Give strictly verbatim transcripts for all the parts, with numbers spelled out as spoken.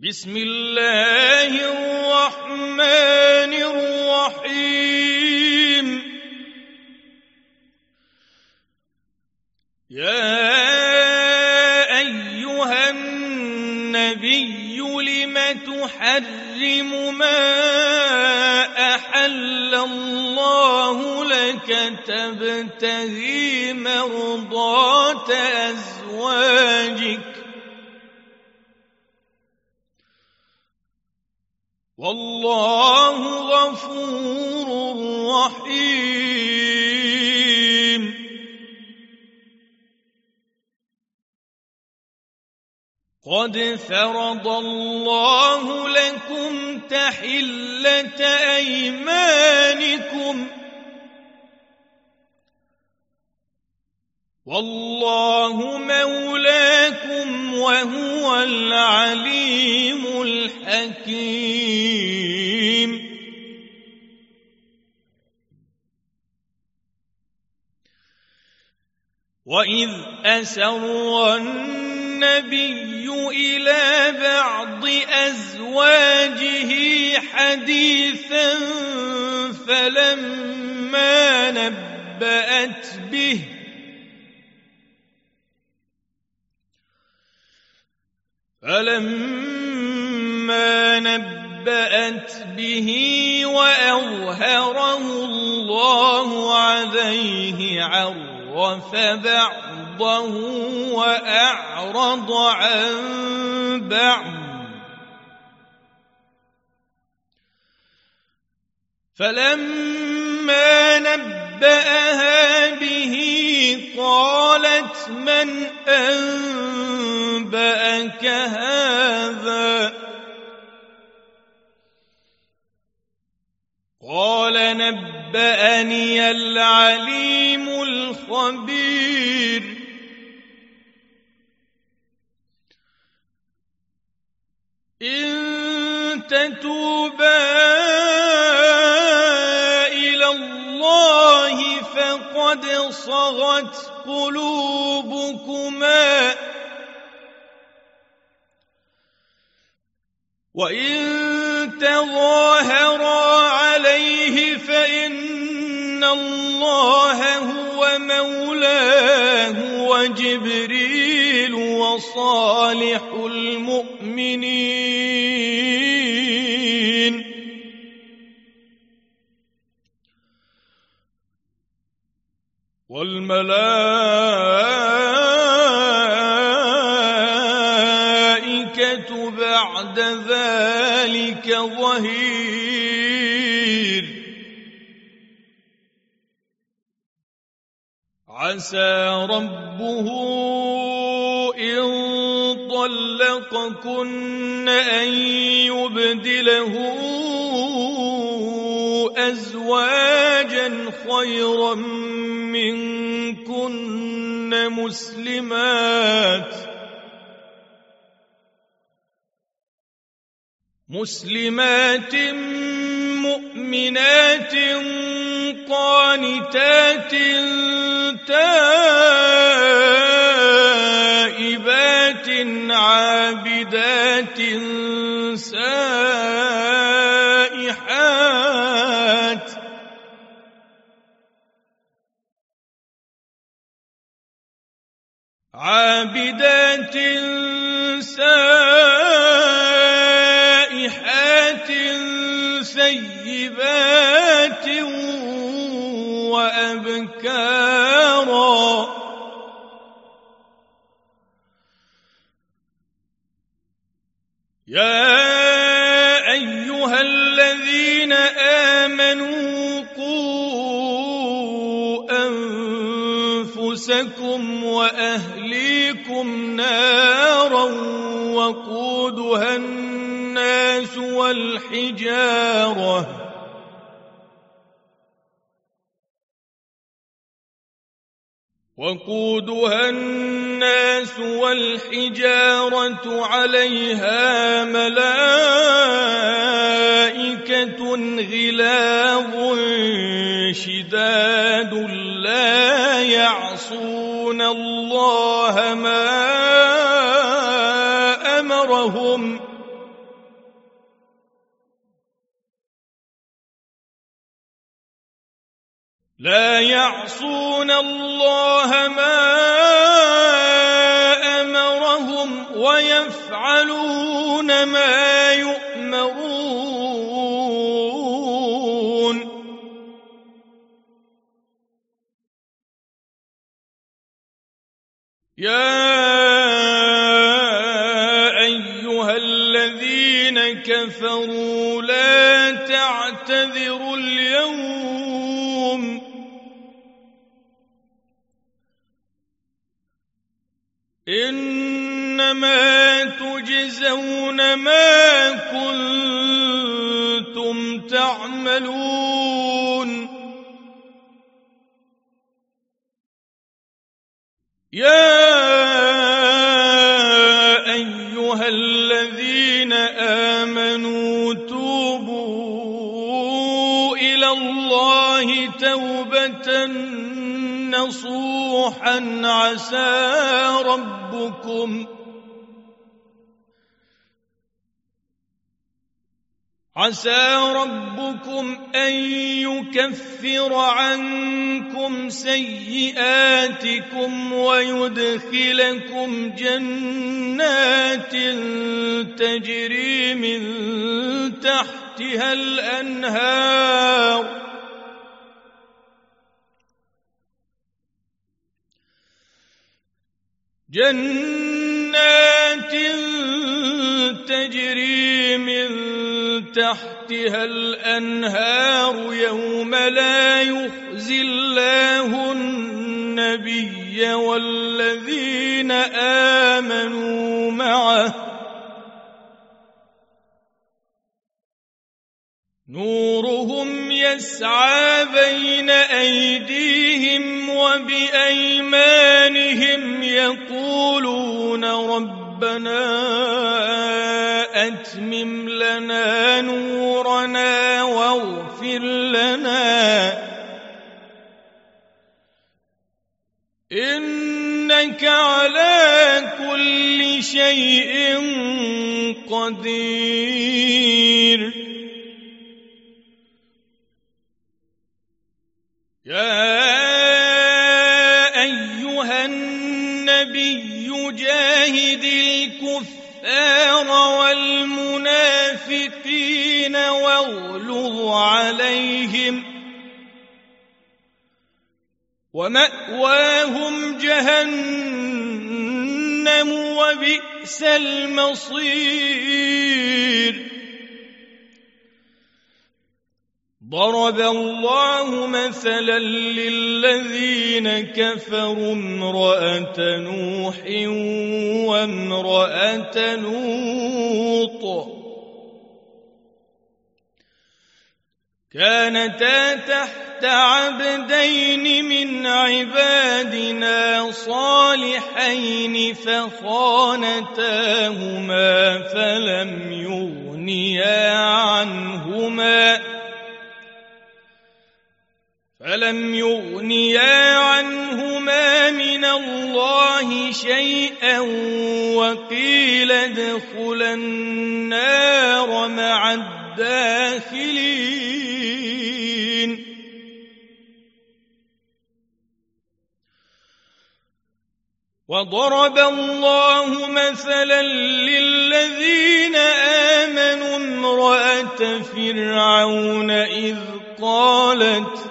بسم الله الرحمن الرحيم يا أيها النبي لم تحرم ما أحل الله لك تبتغي مرضات أزواجك والله غفور رحيم قد فرض الله لكم تحلة أيمانكم والله مولاكم وهو العليم الحكيم وإذ أسر النبي إلى بعض أزواجه حديثا فلما نبأت به فلما نبأت به وأظهره الله عليه عرف بعضه وأعرض عن بعض فلما نبأها به قالت من أنبأك هذا قال نبأني العليم الخبير إن تتوبا إلى الله فقد صغت قلوبكما وإن تظاهرا عليه فإن الله هو مولاه وجبريل وصالح المؤمنين والملائكة بعد ذلك ظهير عسى ربه إن طلقكن أن يبدله أزواجا خيرا منكن مسلمات مسلمات مؤمنات قانتات تائبات عابدات سائحات عابدات سائحات سيبات وأبكارا يا أيها الذين آمنوا قوا أنفسكم وأهليكم نارا وقودها الناس والحجارة وقودها الناس والحجارة عليها ملائكة غلاظ شداد لا يعصون الله ما أمرهم لا يعصون الله ما أمرهم ويفعلون ما يؤمرون يا أيها الذين كفروا لا تعتذروا اليوم إنما تجزون ما كنتم تعملون يا أيها الذين آمنوا توبوا إلى الله توبة نصوحا عسى ربكم عسى ربكم أن يكفر عنكم سيئاتكم ويدخلكم جنات تجري من تحتها الأنهار جنات تجري من تحتها الأنهار يوم لا يخزي الله النبي والذين آمنوا معه نورهم يسعى بين أيديهم وبأيمانهم يقولون ربنا أتمم لنا نورنا واغفر لنا إنك على كل شيء قدير يا أيها النبي جاهد الكفار والمنافقين واغلظ عليهم ومأواهم جهنم وبئس المصير ضرب الله مثلا للذين كفروا امرأة نوح وامرأة لوط كانتا تحت عبدين من عبادنا صالحين فخانتاهما فلم يغنيا عنهما فلم يغنيا عنهما من الله شيئا وقيل ادخلا النار مع الداخلين وضرب الله مثلا للذين آمنوا امرأة فرعون إذ قالت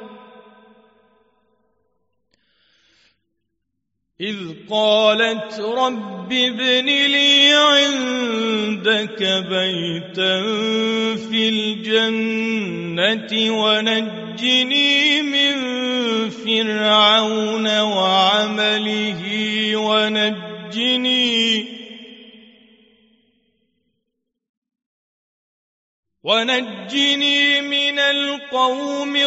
إذ قالت رب ابن لي عندك بيتا في الجنة ونجني من فرعون وعمله ونجني ونجني من القوم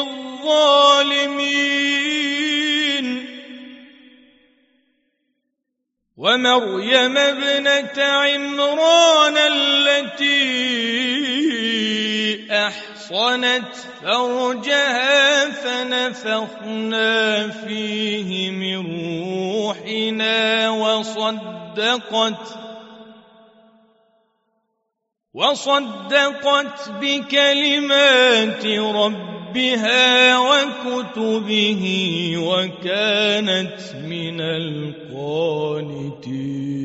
الظالمين ومريم ابنة عمران التي أحصنت فرجها فنفخنا فيه من روحنا وصدقت وصدقت بكلمات ربها ربها وكتبه وكانت من القانتين.